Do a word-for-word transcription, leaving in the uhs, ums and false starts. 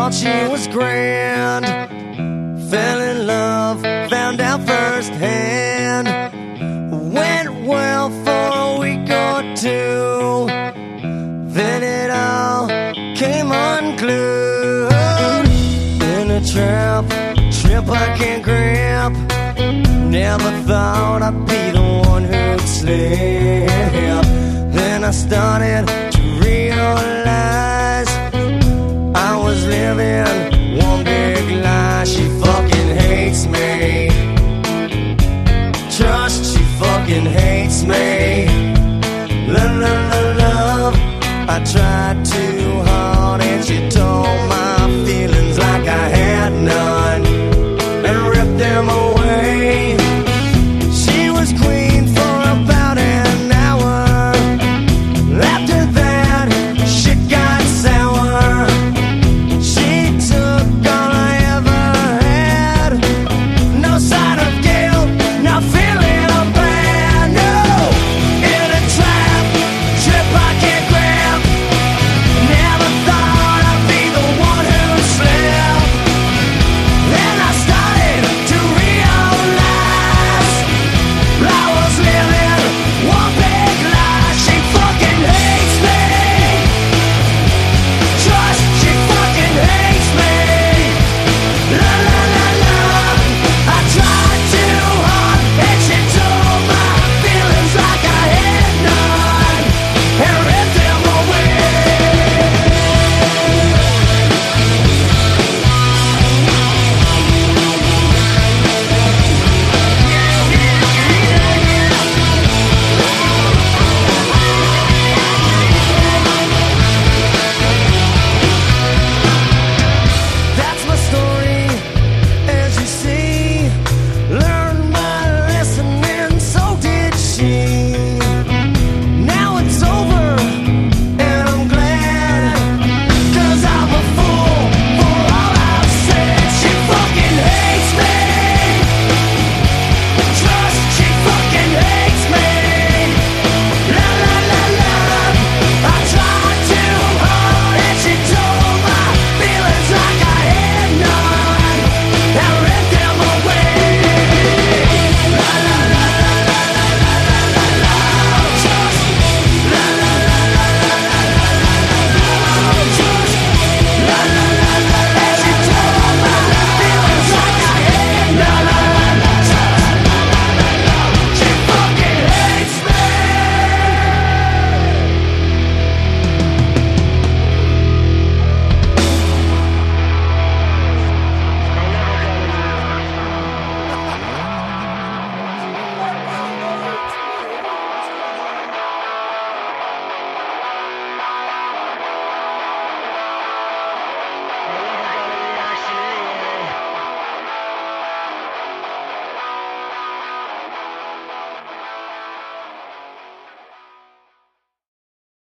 thought she was grand. Fell in love, found out firsthand. Went well for a week or two, then it all came unglued. In a trap, trip I can't grab. Never thought I'd be the one who'd slip. Then I started to realize I was living one big lie. She fucking hates me. Trust, she fucking hates me. Love, love, love, love. I tried too hard and she told my feelings like I had none and ripped them away.